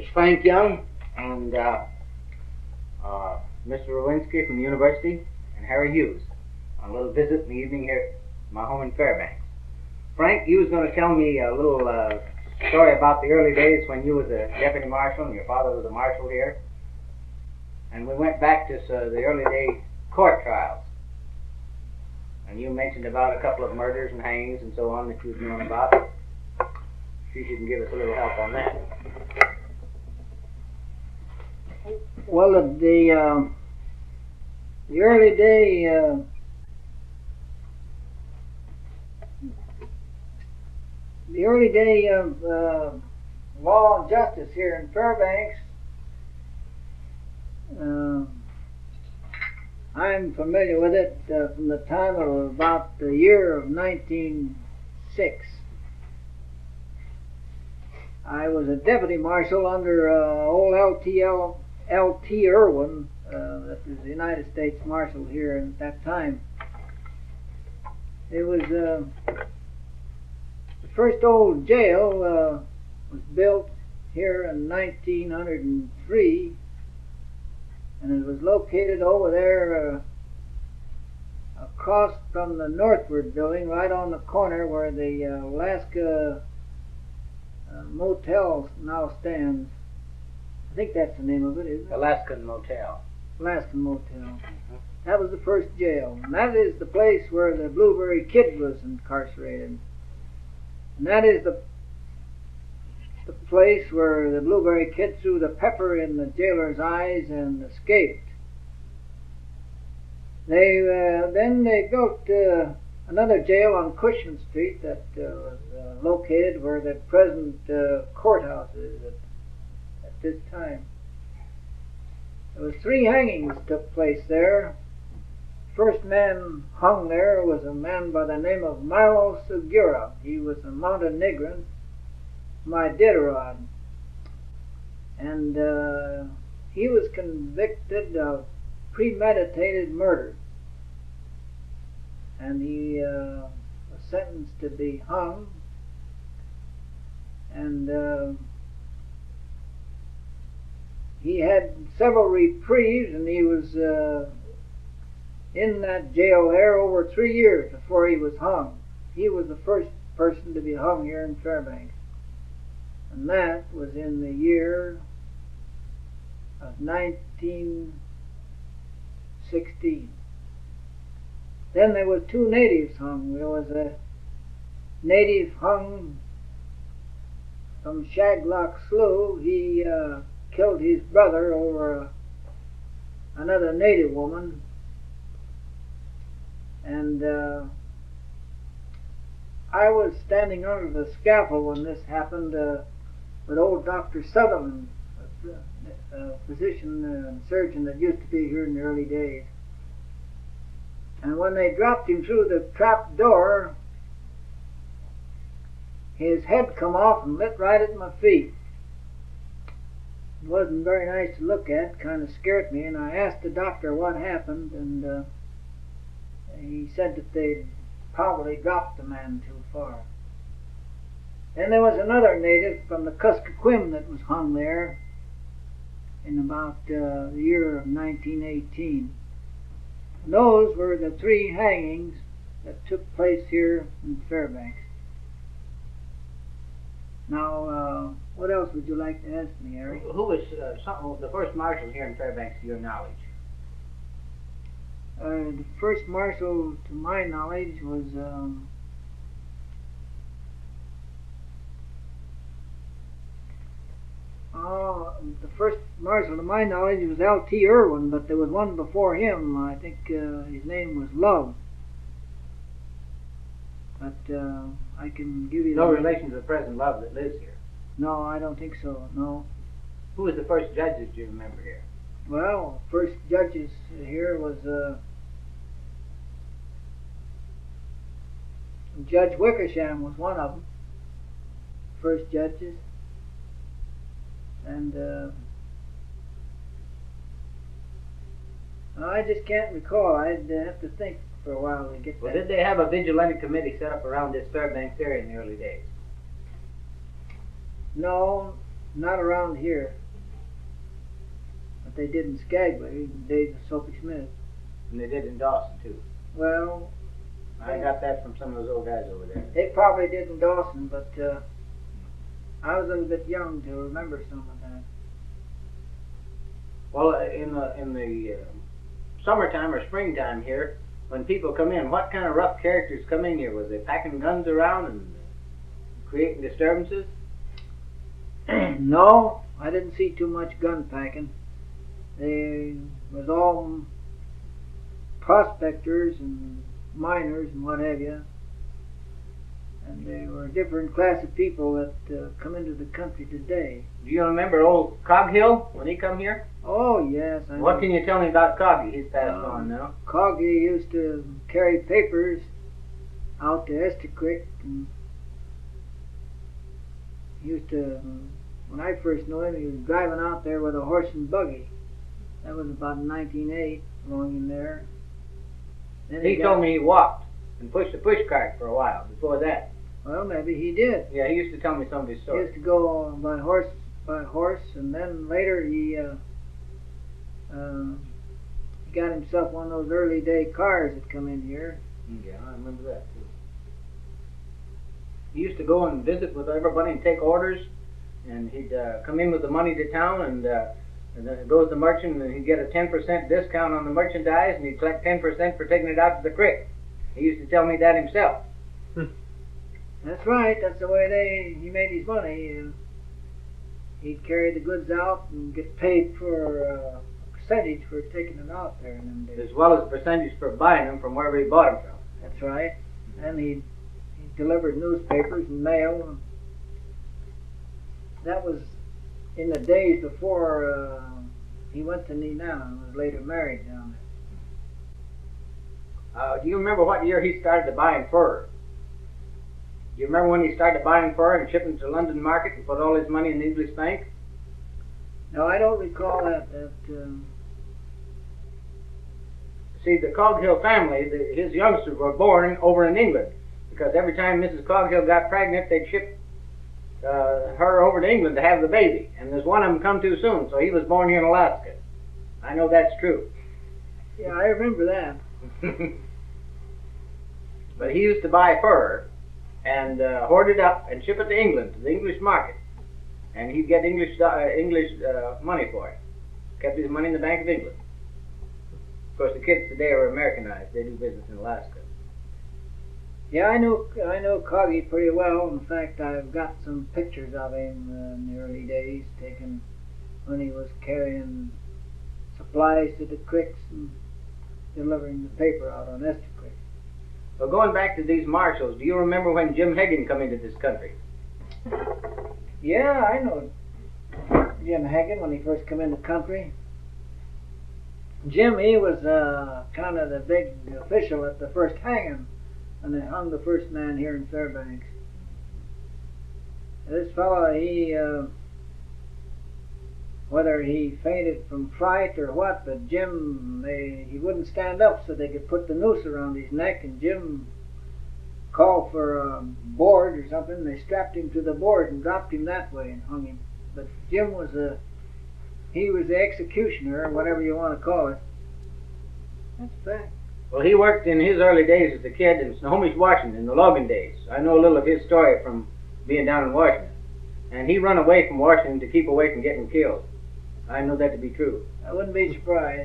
It's Frank Young and Mr. Rowinski from the university and Harry Hughes on a little visit in the evening here at my home in Fairbanks. Frank, you was going to tell me a little story about the early days when you was a deputy marshal and your father was a marshal here. And we went back to the early day court trials. And you mentioned about a couple of murders and hangings and so on that you've known about. See if you can give us a little help on that. Well, the early day of law and justice here in Fairbanks, I'm familiar with it from the time of about the year of 1906. I was a deputy marshal under old L.T. Irwin, that was the United States Marshal here at that time. It was the first old jail was built here in 1903, and it was located over there across from the Northward building, right on the corner where the Alaska Motel now stands. I think that's the name of it, isn't it? Alaskan Motel. Alaskan Motel. That was the first jail. And that is the place where the Blueberry Kid was incarcerated. And that is the place where the Blueberry Kid threw the pepper in the jailer's eyes and escaped. Then they built another jail on Cushman Street that was located where the present courthouse is at this time. There was 3 hangings took place there. First man hung there was a man by the name of Milo Segura. He was a Montenegrin, my Iditarod, and he was convicted of premeditated murder, and he was sentenced to be hung. And he had several reprieves, and he was in that jail there over 3 years before he was hung. He was the first person to be hung here in Fairbanks, and that was in the year of 1916. Then there was 2 natives hung. There was a native hung from Shaglock Slough. He killed his brother over another native woman, and I was standing under the scaffold when this happened with old Dr. Sutherland, a physician and surgeon that used to be here in the early days. And when they dropped him through the trap door, his head come off and lit right at my feet. It wasn't very nice to look at, kind of scared me, and I asked the doctor what happened, and he said that they'd probably dropped the man too far. Then there was another native from the Kuskokwim that was hung there in about the year of 1918. And those were the 3 hangings that took place here in Fairbanks. Now, what else would you like to ask me, Harry? Who was the first marshal here in Fairbanks to your knowledge? The first marshal, to my knowledge, was the first marshal, to my knowledge, was L.T. Irwin, but there was one before him. I think his name was Love. But I can give you no relation to the present Love that lives here? No, I don't think so, no. Who was the first judge that you remember here? Well, first judges here was Judge Wickersham was one of them. First judges. And I just can't recall. I'd have to think for a while to get that. Well, did they have a vigilante committee set up around this Fairbanks area in the early days? No, Not around here. But they did in Skagway in the days of Soapy Smith. And they did in Dawson, too. Well, I got that from some of those old guys over there. they probably did in Dawson, but I was a little bit young to remember some of that. Well, in the summertime or springtime here, when people come in, what kind of rough characters come in here? Was they packing guns around and creating disturbances? No, I didn't see too much gun packing. They was all prospectors and miners and what have you. And they were a different class of people that come into the country today. Do you remember old Coghill when he come here? Oh, yes. I What know. can you tell me about Coggy? He's passed on now. Coggy used to carry papers out to Esther Creek, and he used to, when I first knew him, he was driving out there with a horse and buggy. That was about 1908, along in there. Then He told me he walked and pushed a push cart for a while before that. Well, maybe he did. Yeah, he used to tell me some of his He stories. used to go by horse, and then later he got himself one of those early day cars that come in here. Yeah, I remember that too. He used to go and visit with everybody and take orders, and he'd come in with the money to town, and then it goes to the merchant, and he'd get a 10% discount on the merchandise, and he'd collect 10% for taking it out to the creek. He used to tell me that himself. That's right. That's the way he made his money. He'd carry the goods out and get paid for a percentage for taking them out there in them days. As well as a percentage for buying them from wherever he bought them from. That's right. And he delivered newspapers and mail. And that was in the days before he went to Nenana and was later married down there. Do you remember what year he started buying fur? Do you remember when he started buying fur and shipping to London market and put all his money in the English bank? No, I don't recall that. See, the Coghill family, his youngsters were born over in England, because every time Mrs. Coghill got pregnant, they'd ship her over to England to have the baby. And there's one of them come too soon, so he was born here in Alaska. I know that's true. Yeah, I remember that. But he used to buy fur and hoard it up and ship it to England, to the English market. And he'd get English money for it. Kept his money in the Bank of England. Of course, the kids today are Americanized. They do business in Alaska. Yeah, I know Coggy pretty well. In fact, I've got some pictures of him in the early days, taken when he was carrying supplies to the creeks and delivering the paper out on Esther Creek. Well, going back to these marshals, do you remember when Jim Hagan come into this country? Yeah, I know Jim Hagan when he first come in the country. Jim, he was kind of the big official at the first hanging, and they hung the first man here in Fairbanks. This fellow, he, whether he fainted from fright or what, but Jim, he wouldn't stand up so they could put the noose around his neck, and Jim called for a board or something. They strapped him to the board and dropped him that way and hung him. But Jim was he was the executioner, or whatever you want to call it. That's fact. Well, he worked in his early days as a kid in Snohomish, Washington, in the logging days. I know a little of his story from being down in Washington. And he run away from Washington to keep away from getting killed. I know that to be true. I wouldn't be surprised.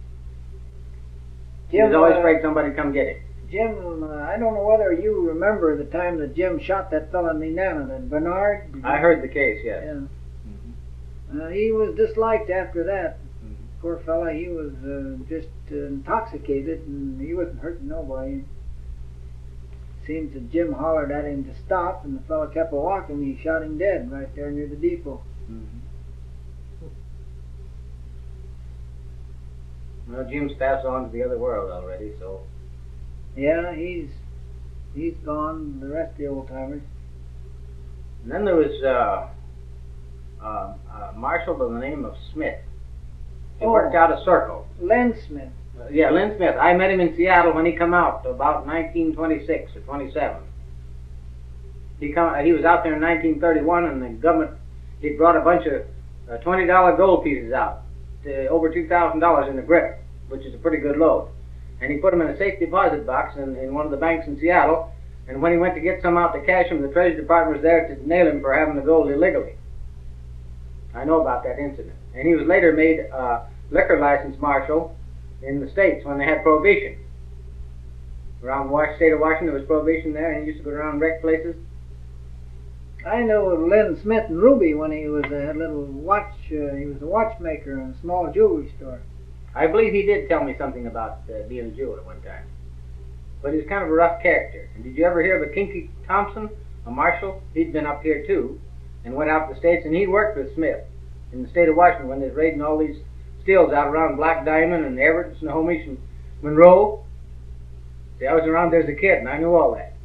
He was always afraid somebody'd come get him. Jim, I don't know whether you remember the time that Jim shot that fellow in Nenana, that Bernard. I heard the case, yes. Yeah. He was disliked after that. Poor fella, he was just intoxicated, and he wasn't hurting nobody. Seems that Jim hollered at him to stop, and the fella kept walking. He shot him dead right there near the depot. Well, Jim's passed on to the other world already, so... Yeah, he's gone. The rest of the old timers. And then there was a marshal by the name of Smith. He worked out a circle. Len Smith. Yeah, Len Smith. I met him in Seattle when he come out, about 1926 or 27. He was out there in 1931, and the government He'd brought a bunch of $20 gold pieces out, to over $2,000 in the grip, which is a pretty good load. And he put them in a safe deposit box in one of the banks in Seattle. And when he went to get some out to cash him, the Treasury Department was there to nail him for having the gold illegally. I know about that incident. And he was later made liquor license marshal in the States when they had prohibition. Around the state of Washington, there was prohibition there, and he used to go around and wreck places. I know Lynn Smith and Ruby when he was a little watch. He was a watchmaker in a small jewelry store. I believe he did tell me something about being a jeweler at one time. But he was kind of a rough character. And did you ever hear of a Kinky Thompson, a marshal? He'd been up here too, and went out to the States, and he worked with Smith in the state of Washington when they was raiding all these stills out around Black Diamond and Everett and Snohomish and Monroe. See, I was around there as a kid, and I knew all that.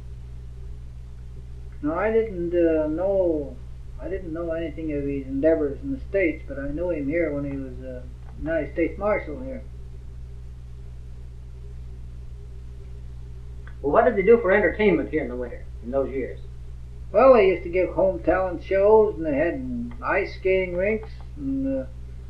No, I didn't know. I didn't know anything of his endeavors in the States, but I knew him here when he was United States Marshal here. Well, what did they do for entertainment here in the winter, in those years? Well, they used to give home talent shows, and they had ice skating rinks, and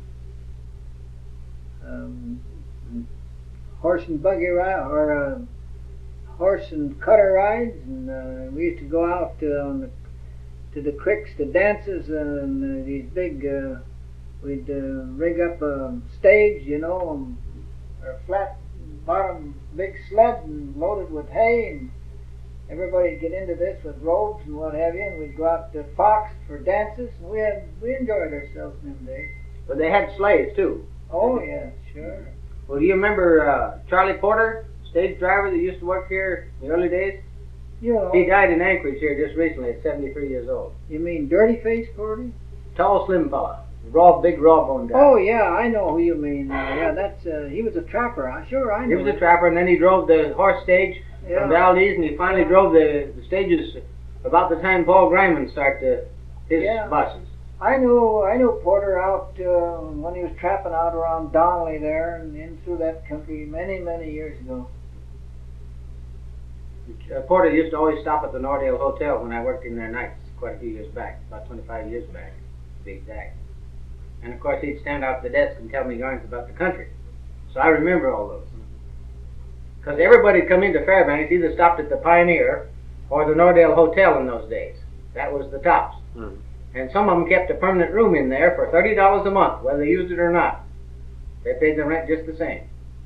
horse and buggy ride, or horse and cutter rides, and we used to go out to the creeks, to dances, and these big. We'd rig up a stage, you know, or a flat bottom big sled and loaded with hay, and everybody'd get into this with robes and what have you, and we'd go out to Fox for dances, and we enjoyed ourselves in them days. But they had sleighs too. Oh yeah, sure. Well, do you remember Charlie Porter, stage driver that used to work here in the early days? You know. He died in Anchorage here just recently at 73 years old. You mean Dirty Face Porter? Tall, slim fella. Big raw bone guy. Oh yeah, I know who you mean. Yeah, that's he was a trapper. I know. He was a trapper, and then he drove the horse stage from Valdez, and he finally drove the stages about the time Paul Greiman started his buses. I knew Porter out when he was trapping out around Donnelly there and in through that country many years ago. Porter used to always stop at the Nordale Hotel when I worked in there nights quite a few years back, about 25 years back, to be exact. And of course he'd stand out at the desk and tell me yarns about the country. So I remember all those. Because everybody come into Fairbanks either stopped at the Pioneer or the Nordale Hotel in those days. That was the tops. And some of them kept a permanent room in there for $30 a month, whether they used it or not. They paid the rent just the same.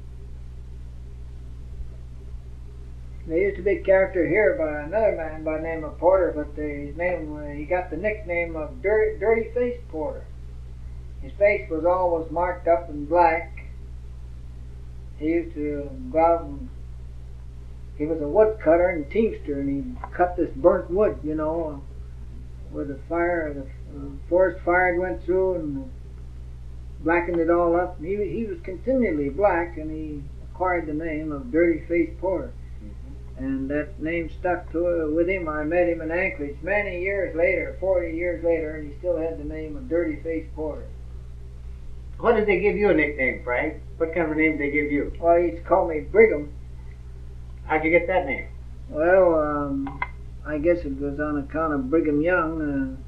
There used to be a character here by another man by the name of Porter, but he got the nickname of Dirty Face Porter. His face was always marked up in black. He used to go out and he was a woodcutter and teamster, and he'd cut this burnt wood, you know, where the forest fire went through and blackened it all up. And he was continually black, and he acquired the name of Dirty Face Porter. And that name stuck with him. I met him in Anchorage many years later, 40 years later, and he still had the name of Dirty Face Porter. What did they give you a nickname, Frank? What kind of a name did they give you? Well, he used to call me Brigham. How'd you get that name? Well, I guess it was on account of Brigham Young.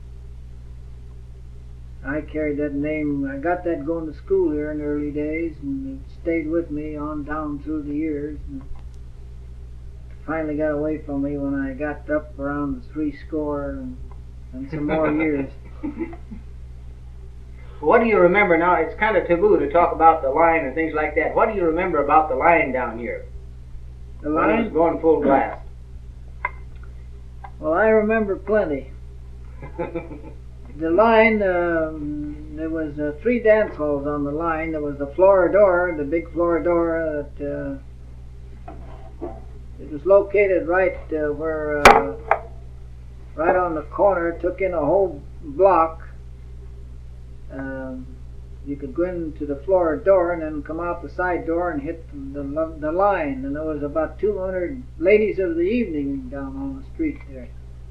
I carried that name. I got that going to school here in the early days, and it stayed with me on down through the years. And finally got away from me when I got up around the 60 and some more years. What do you remember now? It's kind of taboo to talk about the line and things like that. What do you remember about the line down here? The line? When it was going full blast. Well, I remember plenty. The line, there was 3 dance halls on the line. There was the Floridor, the big Floridor that it was located right where, right on the corner. It took in a whole block. You could go into the Floridor and then come out the side door and hit the line. And there was about 200 ladies of the evening down on the street there.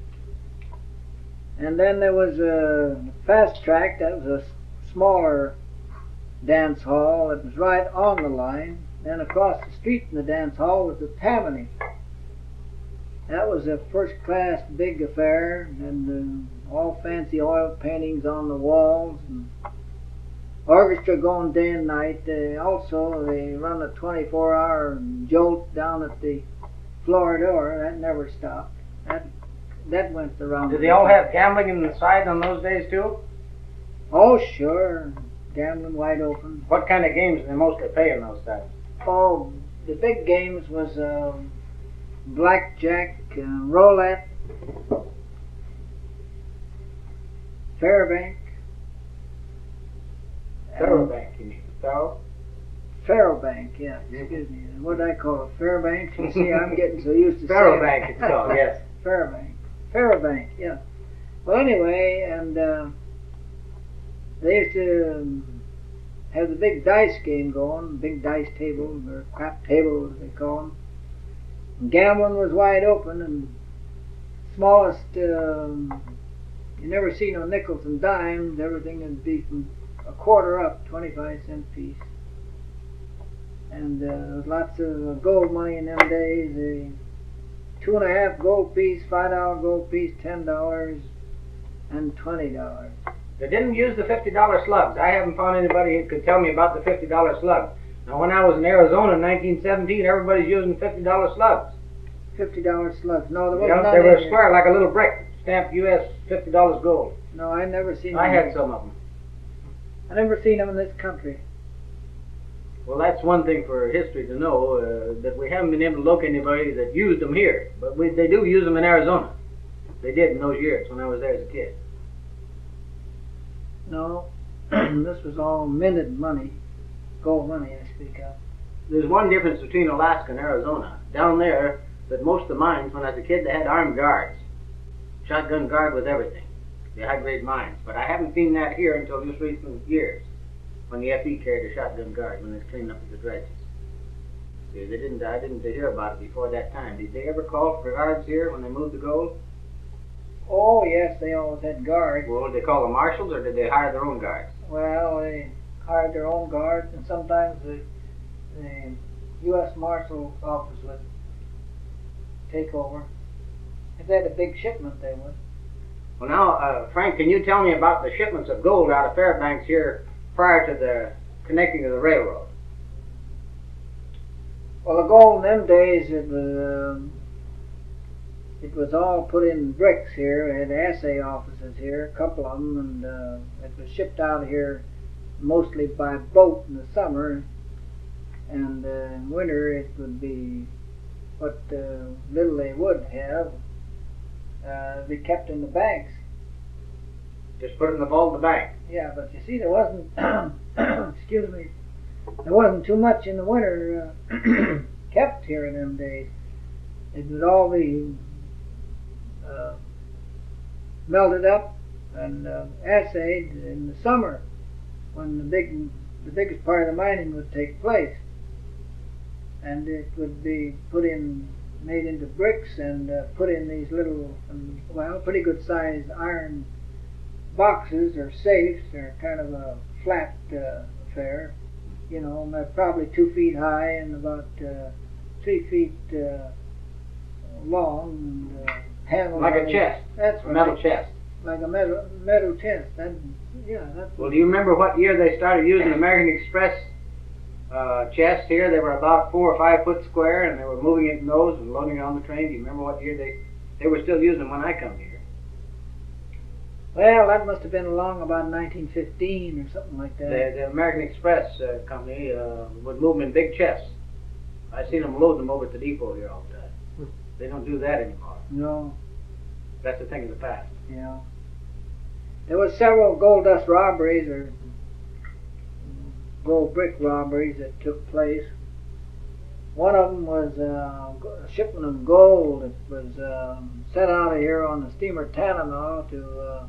And then there was a Fast Track. That was a smaller dance hall. It was right on the line. Then across the street from the dance hall was the Tammany. That was a first-class big affair, and all fancy oil paintings on the walls, and orchestra going day and night. Also, they run a 24-hour jolt down at the Floridor. That never stopped. That went the round. Did they all have gambling inside on those days too? Oh, sure. Gambling wide open. What kind of games did they mostly play in those times? Oh, the big games was blackjack, roulette, Fairbank. Fairbank, you mean? Faro? Fairbank, yeah. Excuse me. What did I call it? Fairbank? You see, I'm getting so used to Faro saying Bank, it's called, yes. Fairbank. Fairbank, yeah. Well, anyway, and they used to have the big dice game going, big dice table, or crap table, as they call them. And gambling was wide open, and smallest, you never see no nickels and dimes. Everything would be from a quarter up, 25-cent piece. And there was lots of gold money in them days. 2.5 gold piece, $5 gold piece, $10, and $20. They didn't use the $50 slugs. I haven't found anybody who could tell me about the $50 slug. Now, when I was in Arizona in 1917, everybody's using $50 slugs. $50 slugs. No, there Yeah, wasn't they none were in square like a little brick, stamped U.S. $50 gold. No, I never seen them. I had some of them. I never seen them in this country. Well, that's one thing for history to know, that we haven't been able to locate anybody that used them here. But they do use them in Arizona. They did in those years when I was there as a kid. No, this was all minted money, gold money I speak of. There's one difference between Alaska and Arizona. Down there, that most of the mines, when I was a kid, they had armed guards. Shotgun guard with everything. They high-grade mines. But I haven't seen that here until just recent years, when the FE carried a shotgun guard when they was cleaning up the dredges. See, I didn't hear about it before that time. Did they ever call for guards here when they moved the gold? Oh, yes, they always had guards. Well, did they call the marshals, or did they hire their own guards? Well, they hired their own guards, and sometimes the U.S. Marshal's office would take over. If they had a big shipment, they would. Well, now, Frank, can you tell me about the shipments of gold out of Fairbanks here prior to the connecting to the railroad? Well, the gold in them days, it was all put in bricks here. It had assay offices here, a couple of them, and it was shipped out of here mostly by boat in the summer, and in winter it would be what little they would have be kept in the banks. Just put it in the vault of the bank. Yeah, but you see, there wasn't, excuse me, there wasn't too much in the winter kept here in them days. It would all be melted up and assayed in the summer when the biggest part of the mining would take place, and it would be made into bricks and put in these little, well, pretty good sized iron boxes or safes. They're kind of a flat affair, you know, and they're probably 2 feet high and about 3 feet long, and handled like a chest. That's a right. metal chest. Like a metal chest. That's Well, do you remember what year they started using American Express chests here? They were about 4 or 5 foot square, and they were moving it in those and loading it on the train. Do you remember what year they were still using them when I come here? Well, that must have been along about 1915 or something like that. The American Express company would move them in big chests. I seen them load them over at the depot here all the time. They don't do that anymore. No. That's a thing of the past. Yeah. There was several gold dust robberies or gold brick robberies that took place. One of them was a shipment of gold that was set out of here on the steamer Tanana to.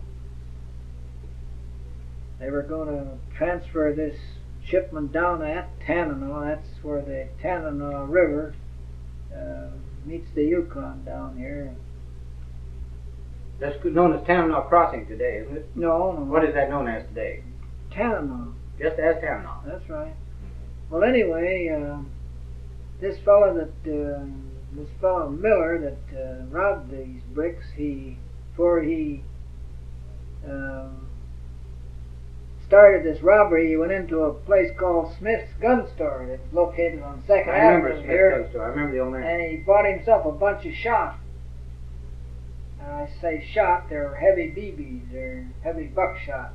They were going to transfer this shipment down at Tanana. That's where the Tanana River meets the Yukon down here. That's known as Tanana Crossing today, isn't it? No. What is that known as today? Tanana. Just as Tanana. That's right. Well, anyway, this fellow Miller that robbed these bricks, before he started this robbery. He went into a place called Smith's Gun Store that was located on 2nd I remember Avenue Smith's here. Gun Store. I remember the old man. And he bought himself a bunch of shot. I say shot, they're heavy BBs, they're heavy buckshot.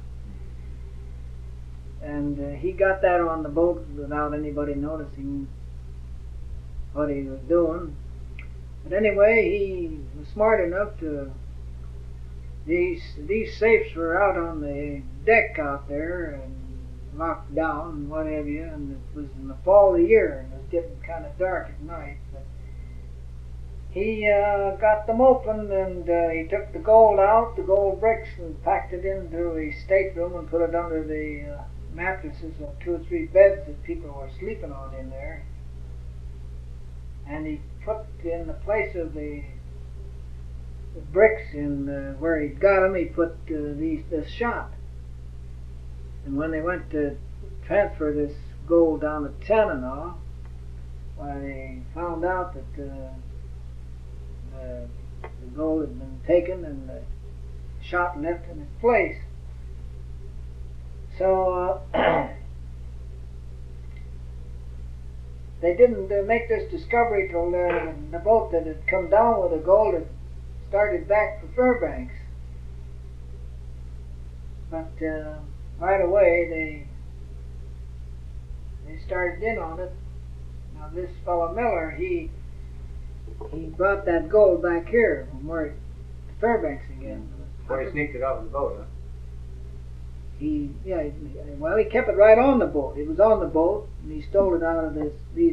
And he got that on the boat without anybody noticing what he was doing. But anyway, he was smart enough to. These safes were out on the deck out there and locked down and what have you. And it was in the fall of the year and it was getting kind of dark at night. But he got them open and he took the gold out, the gold bricks, and packed it into his stateroom and put it under the mattresses of 2 or 3 beds that people were sleeping on in there. And he put in the place of the bricks in where he'd got them, he put this shot. And when they went to transfer this gold down to Tanana, why they found out that the gold had been taken and the shot left in its place. So they didn't make this discovery till the boat that had come down with the gold had started back for Fairbanks. But right away they started in on it. Now this fellow Miller, he brought that gold back here from where to Fairbanks again. Before he sneaked it off the boat, huh? He kept it right on the boat. It was on the boat, and he stole it out of these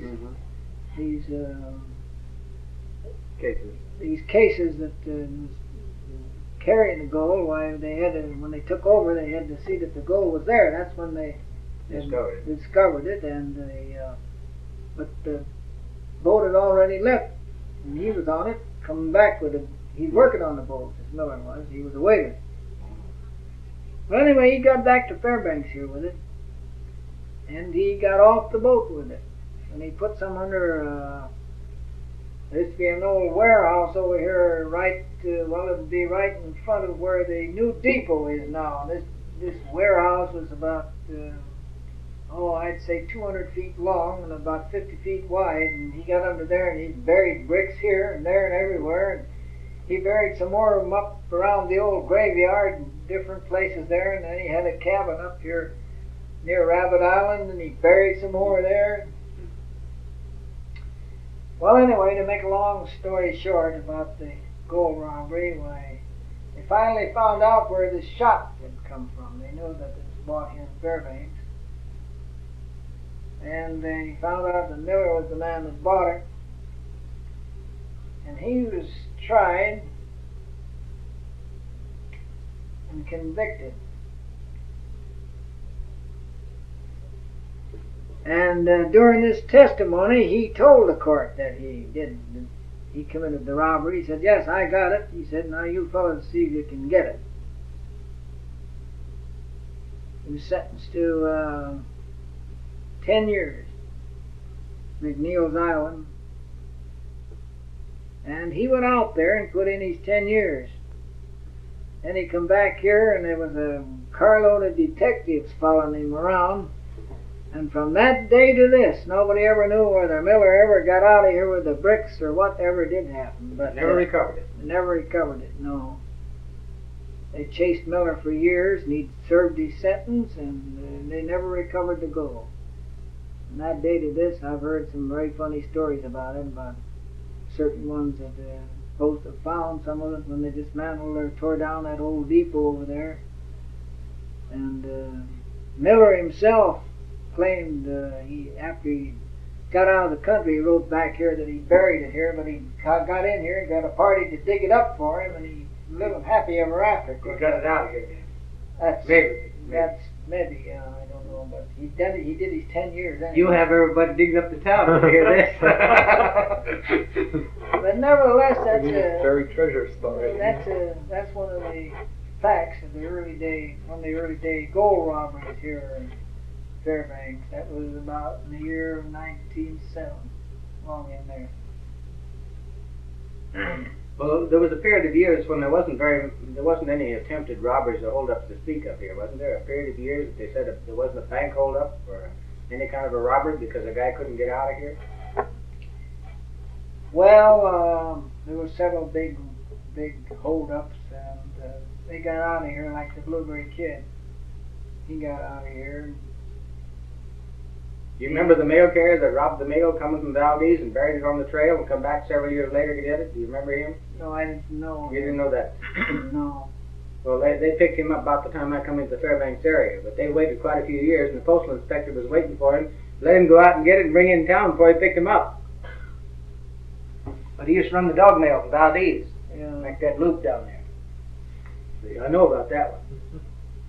Cases. These cases that was carrying the gold. Why they had to, when they took over, they had to see that the gold was there. That's when they discovered it, and but the boat had already left, and he was on it, coming back with it. He's working on the boat. As Miller was. He was a waiter. But anyway, he got back to Fairbanks here with it, and he got off the boat with it, and he put some under. There used to be an old warehouse over here, right? It would be right in front of where the new depot is now. This warehouse was about, I'd say 200 feet long and about 50 feet wide. And he got under there and he buried bricks here and there and everywhere. And he buried some more of them up around the old graveyard and different places there. And then he had a cabin up here near Rabbit Island, and he buried some more there. Well, anyway, to make a long story short about the gold robbery, why, they finally found out where this shot had come from. They knew that it was bought here in Fairbanks. And they found out that Miller was the man that bought it. And he was tried and convicted. And during this testimony, he told the court that he committed the robbery. He said, "Yes, I got it." He said, "Now you fellas see if you can get it." He was sentenced to 10 years, McNeil's Island. And he went out there and put in his 10 years. Then he come back here, and there was a carload of detectives following him around. And from that day to this, nobody ever knew whether Miller ever got out of here with the bricks or whatever did happen. But never recovered it. Never recovered it, no. They chased Miller for years, and he served his sentence, and they never recovered the gold. From that day to this, I've heard some very funny stories about it, about certain ones that supposed to have found some of it when they dismantled or tore down that old depot over there. And Miller himself claimed after he got out of the country, he wrote back here that he buried it here, but he got in here and got a party to dig it up for him, and he lived happy ever after. He got it out here. That's maybe. Maybe, I don't know, but he did his 10 years. Anyway. You have everybody digging up the town to hear this. But nevertheless, that's a buried treasure story. That's one of the facts of the early day gold robberies here in Fairbanks. That was about in the year of 1907, along in there. Well, there was a period of years when there wasn't any attempted robberies or holdups to speak of here, wasn't there? A period of years that they said there wasn't a bank holdup or any kind of a robbery because a guy couldn't get out of here. Well, there were several big holdups, and they got out of here like the Blueberry Kid. He got out of here. You remember the mail carrier that robbed the mail coming from Valdez and buried it on the trail and come back several years later to get it? Do you remember him? No, I didn't know. You didn't know that? No. Well, they picked him up about the time I come into the Fairbanks area, but they waited quite a few years, and the postal inspector was waiting for him, let him go out and get it and bring it in town before he picked him up. But he used to run the dog mail from Valdez, like that loop down there. See, I know about that one.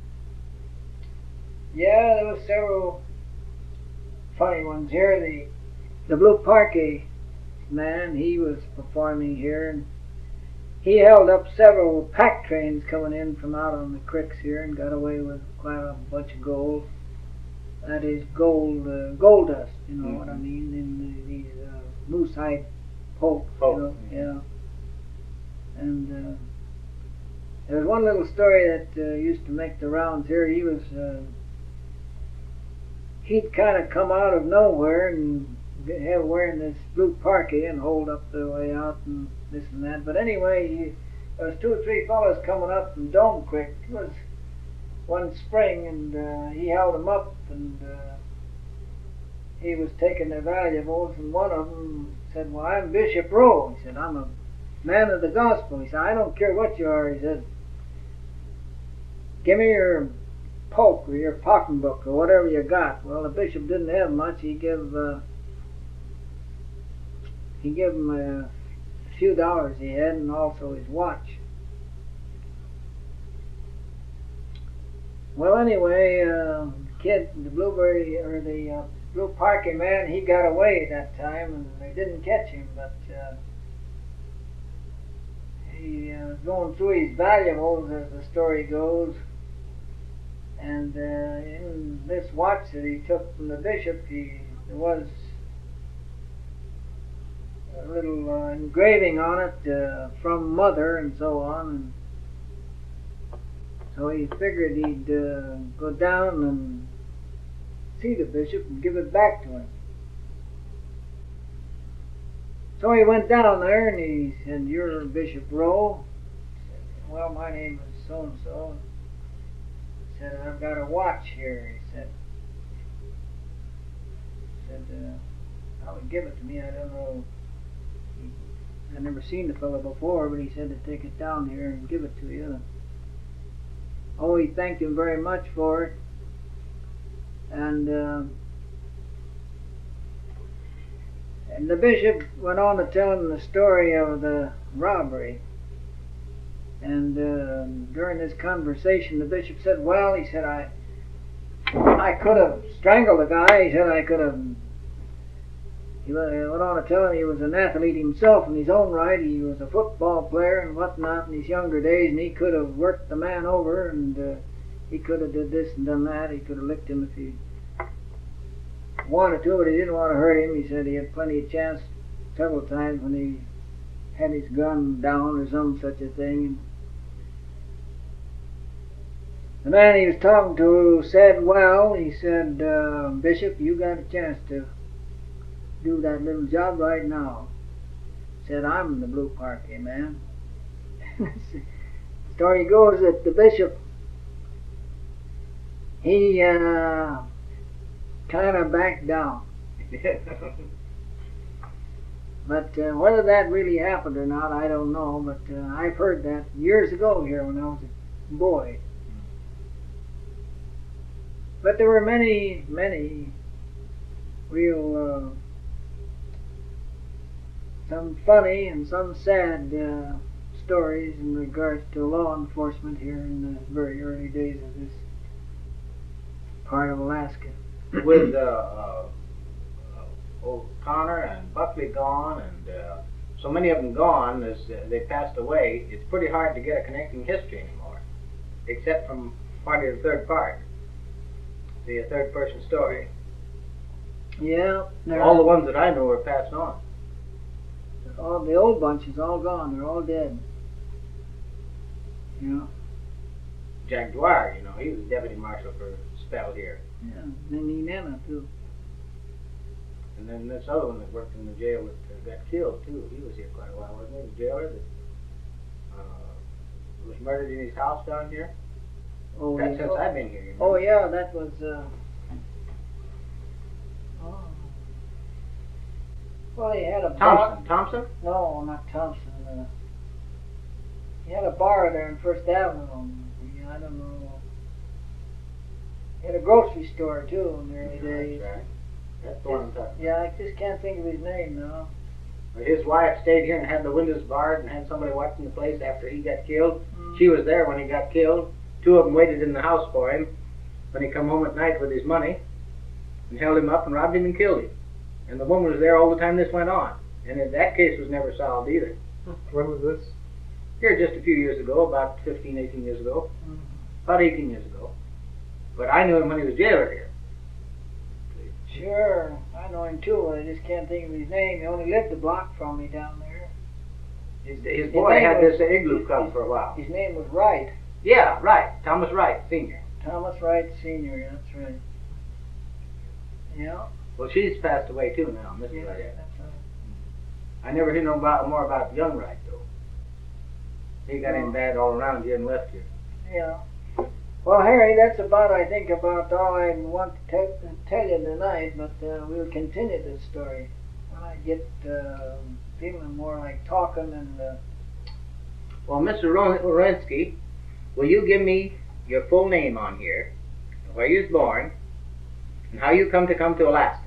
Yeah, there were several funny ones here. The Blue Parquet man, he was performing here, and he held up several pack trains coming in from out on the creeks here and got away with quite a bunch of gold. That is gold dust, you know what I mean, in these moose hide pokes, you know, yeah. And there was one little story that used to make the rounds here. He'd kind of come out of nowhere and have wearing this blue parquet and hold up the way out and this and that. But anyway, there was 2 or 3 fellows coming up from Dome Creek. It was one spring, and he held them up, and he was taking their valuables, and one of them said, "Well, I'm Bishop Rowe." He said, "I'm a man of the gospel." He said, "I don't care what you are." He said, "Give me your poke or your pocketbook or whatever you got." Well, the bishop didn't have much. He gave him a few dollars he had, and also his watch. Well, anyway, the Blue Parquet man, he got away that time, and they didn't catch him, but he was going through his valuables, as the story goes. And in this watch that he took from the bishop, there was a little engraving on it from Mother and so on. And so he figured he'd go down and see the bishop and give it back to him. So he went down there and he said, "You're Bishop Rowe?" He said, "Well, my name is so-and-so." He said, "I've got a watch here." He said, "How would give it to me? I don't know. I've never seen the fellow before, but he said to take it down here and give it to you." Oh, he thanked him very much for it. And the bishop went on to tell him the story of the robbery. And during this conversation, the bishop said, "Well," he said, I could have strangled the guy." He said, he went on to tell him he was an athlete himself in his own right. He was a football player and whatnot in his younger days, and he could have worked the man over, and he could have did this and done that. He could have licked him if he wanted to, but he didn't want to hurt him. He said he had plenty of chance several times when he had his gun down or some such a thing. And the man he was talking to said, "Well," he said, "Bishop, you got a chance to do that little job right now." He said, "I'm the Blue Parquet man." The story goes that the bishop, he kind of backed down. But whether that really happened or not, I don't know. But I've heard that years ago here when I was a boy. But there were many, many real, some funny and some sad stories in regards to law enforcement here in the very early days of this part of Alaska. With O'Connor and Buckley gone, and so many of them gone as they passed away, it's pretty hard to get a connecting history anymore, except from part of the third part, the third-person story. Yeah. All the ones that I know are passed on. all the old bunch is all gone. They're all dead. You know. Jack Dwyer, you know, he was deputy marshal for a spell here. Yeah. And then Nana too. And then this other one that worked in the jail that got killed too. He was here quite a while, wasn't he? The jailer that was murdered in his house down here. Oh, That's yeah. since I've been here. You know? Oh yeah, that was. Well, he had a bar. Thompson? No, not Thompson. He had a bar there in First Avenue. Yeah, I don't know. He had a grocery store too in the early days. That's right. That's the one I'm talking about. Yeah, I just can't think of his name now. His wife stayed here and had the windows barred and had somebody watching the place after he got killed. She was there when he got killed. Two of them waited in the house for him when he come home at night with his money and held him up and robbed him and killed him. And the woman was there all the time this went on. And that case was never solved either. When was this? Here just a few years ago, about 15, 18 years ago. About 18 years ago. But I knew him when he was jailer here. Sure, I know him too, but I just can't think of his name. He only lived a block from me down there. His boy had this igloo club for a while. His name was Wright. Yeah, right. Thomas Wright, Sr. Thomas Wright Sr., that's right. Yeah. Well, she's passed away too now, Mrs. Yeah, Wright. that's right. I never heard more about young Wright, though. He got in bad all around here and left here. Yeah. Well, Harry, that's about, I think, about all I want to tell you tonight, but we'll continue this story when I get feeling more like talking and... Well, Mr. Orensky, will you give me your full name on here, where you was born, and how you come to Alaska,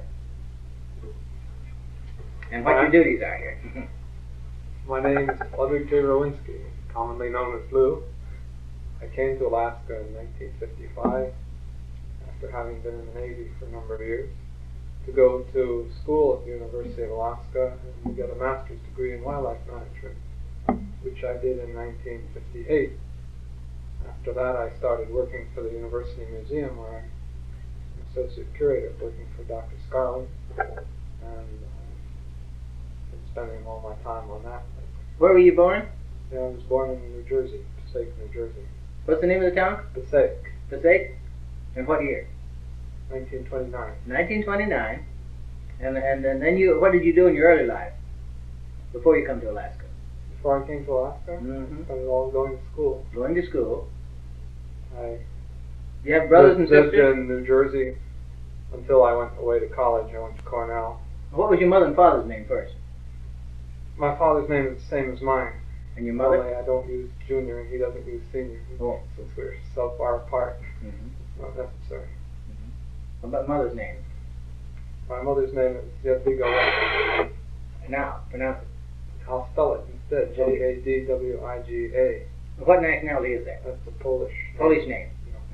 and what your duties are here? My name is Ludwig J. Rowinski, commonly known as Lou. I came to Alaska in 1955 after having been in the Navy for a number of years to go to school at the University of Alaska and get a master's degree in wildlife management, which I did in 1958. After that, I started working for the University Museum, where I'm an associate curator working for Dr. Scarlett, and been spending all my time on that. Where were you born? Yeah, I was born in New Jersey, Passaic, New Jersey. What's the name of the town? Passaic, Passaic? And what year? 1929. 1929. And then you, what did you do in your early life before you come to Alaska? Before I came to Alaska, I started all going to school. Going to school. I You have brothers and lived sisters? in New Jersey until I went away to college. I went to Cornell. What was your mother and father's name first? My father's name is the same as mine. And your mother? Only I don't use junior and he doesn't use senior. Oh. Since we're so far apart, Mm-hmm. it's not necessary. What about mother's name? My mother's name is Jadwiga. Now, pronounce it. I'll spell it instead. Jadwiga. What nationality is that? That's the Polish. Polish name.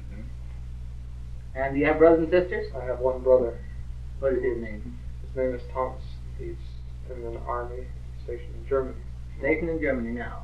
And do you have brothers and sisters? I have one brother. What is his name? His name is Thomas. He's in an army stationed in Germany. Stationed in Germany now.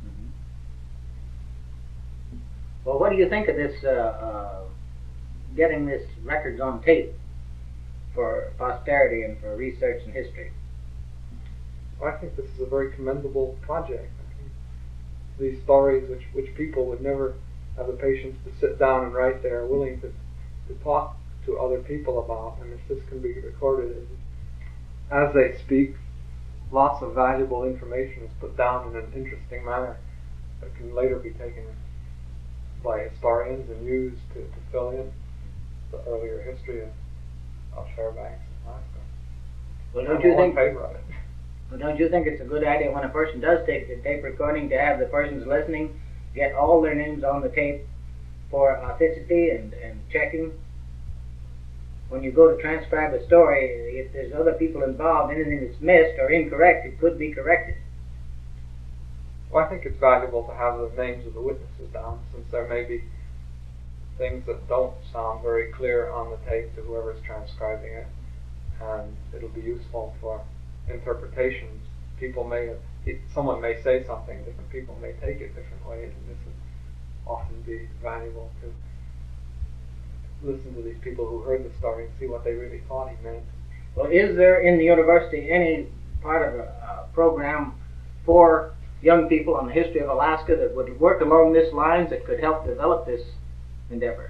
Well, what do you think of this, getting this records on tape for posterity and for research and history? Well, I think this is a very commendable project. These stories which people would never have the patience to sit down and write, they are willing to talk to other people about, and if this can be recorded as they speak, lots of valuable information is put down in an interesting manner that can later be taken by historians and used to fill in the earlier history of Fairbanks and Alaska. Well, don't you think? Favor of it. Well, don't you think it's a good idea when a person does take the tape recording to have the persons listening get all their names on the tape for authenticity and checking? When you go to transcribe a story, if there's other people involved, anything that's missed or incorrect, it could be corrected. Well, I think it's valuable to have the names of the witnesses down, since there may be things that don't sound very clear on the tape to whoever's transcribing it, and it'll be useful for interpretations. Someone may say something, different people may take it different ways, and this would often be valuable to listen to these people who heard the story and see what they really thought he meant. Well, is there in the university any part of a program for young people on the history of Alaska that would work along this lines that could help develop this endeavor?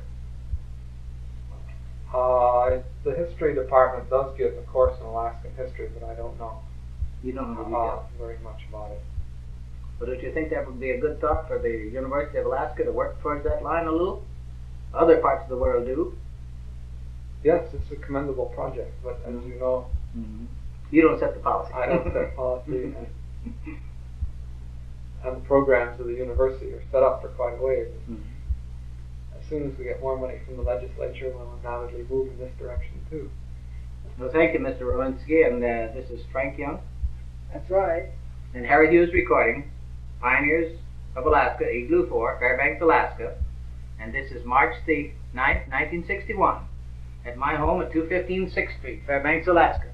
The history department does give a course in Alaskan history, but I don't know You don't know the details. very much about it. But don't you think that would be a good thought for the University of Alaska to work towards that line a little? Other parts of the world do. Yes, it's a commendable project, but as you know, You don't set the policy. I don't set policy, and the programs of the university are set up for quite a ways. As soon as we get more money from the legislature, we'll undoubtedly move in this direction too. Well, thank you, Mr. Rowinski, and this is Frank Young. That's right. And Harry Hughes recording, Pioneers of Alaska, Igloo 4, Fairbanks, Alaska. And this is March the 9th, 1961, at my home at 215 6th Street, Fairbanks, Alaska.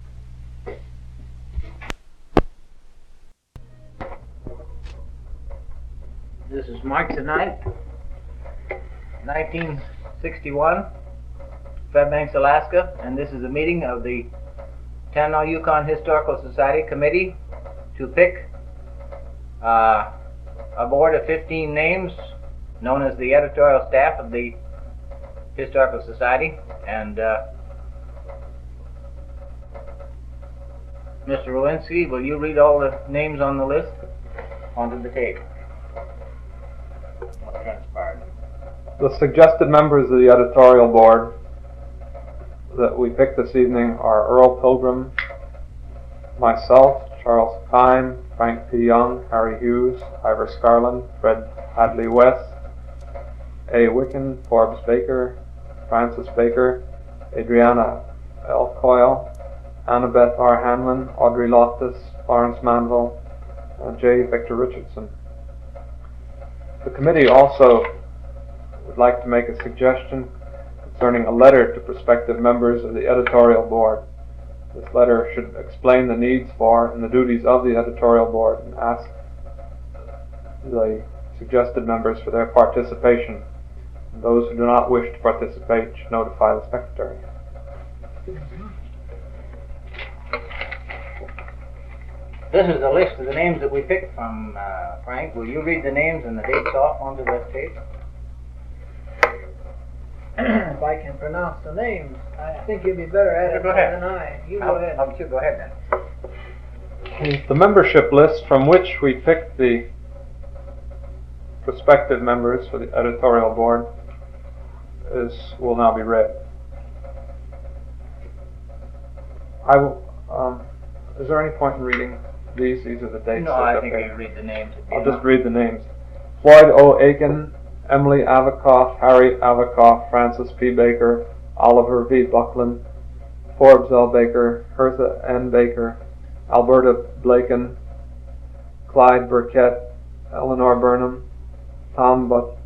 This is March the 9th, 1961, Fairbanks, Alaska, and this is a meeting of the Tanana Yukon Historical Society Committee to pick a board of 15 names known as the editorial staff of the Historical Society. And Mr. Rowinski, will you read all the names on the list onto the tape? What transpired? The suggested members of the editorial board that we picked this evening are Earl Pilgrim, myself, Charles Kine, Frank P. Young, Harry Hughes, Ivor Scarlin, Fred Hadley West, A. Wicken, Forbes Baker, Francis Baker, Adriana L. Coyle, Annabeth R. Hanlon, Audrey Loftus, Lawrence Manville, and J. Victor Richardson. The committee also would like to make a suggestion concerning a letter to prospective members of the editorial board. This letter should explain the needs for and the duties of the editorial board and ask the suggested members for their participation. And those who do not wish to participate should notify the secretary. This is a list of the names that we picked from, Frank. Will you read the names and the dates off onto the tape? If I can pronounce the names, I think you'll be better at it Go ahead. than I. You go ahead. How about you go ahead then? The membership list from which we picked the prospective members for the editorial board will now be read. Is there any point in reading these? These are the dates. No, I think you read the names. I'll just read the names. Floyd O. Aiken, Emily Avikoff, Harry Avikoff, Francis P. Baker, Oliver V. Buckland, Forbes L. Baker, Hertha N. Baker, Alberta Blaken, Clyde Burkett, Eleanor Burnham, Tom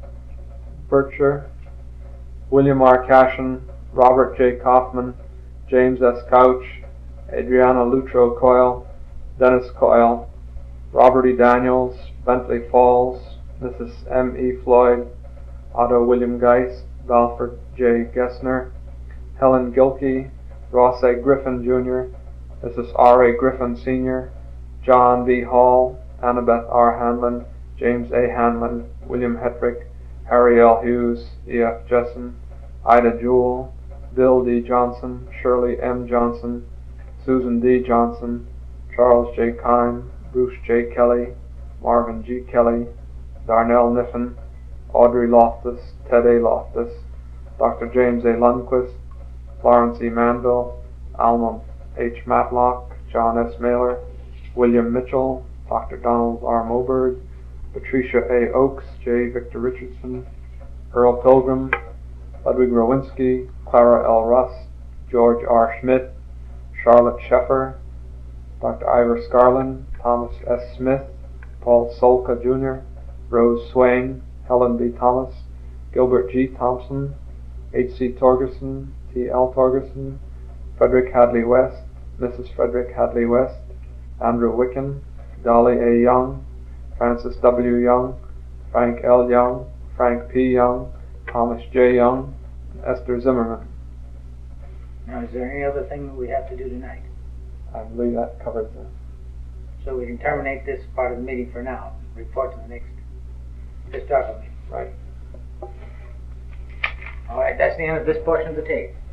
Butcher, William R. Cashin, Robert J. Kaufman, James S. Couch, Adriana Lutro Coyle, Dennis Coyle, Robert E. Daniels, Bentley Falls, Mrs. M. E. Floyd, Otto William Geist, Balford J. Gessner, Helen Gilkey, Ross A. Griffin Jr., Mrs. R. A. Griffin Sr., John B. Hall, Annabeth R. Hanlon, James A. Hanlon, William Hetrick, Harry L. Hughes, E. F. Jessen, Ida Jewell, Bill D. Johnson, Shirley M. Johnson, Susan D. Johnson, Charles J. Kine, Bruce J. Kelly, Marvin G. Kelly, Darnell Niffen, Audrey Loftus, Ted A. Loftus, Dr. James A. Lundquist, Lawrence E. Manville, Alma H. Matlock, John S. Mailer, William Mitchell, Dr. Donald R. Moberg, Patricia A. Oakes, J. Victor Richardson, Earl Pilgrim, Ludwig Rowinski, Clara L. Russ, George R. Schmidt, Charlotte Sheffer, Dr. Ivor Scarlin, Thomas S. Smith, Paul Solka Jr., Rose Swain, Helen B. Thomas, Gilbert G. Thompson, H. C. Torgerson, T. L. Torgerson, Frederick Hadley West, Mrs. Frederick Hadley West, Andrew Wicken, Dolly A. Young, Francis W. Young, Frank L. Young, Frank P. Young, Thomas J. Young, and Esther Zimmerman. Now, is there any other thing that we have to do tonight? I believe that covers it. So we can terminate this part of the meeting for now. Report to the next historical meeting. Right. All right, that's the end of this portion of the tape.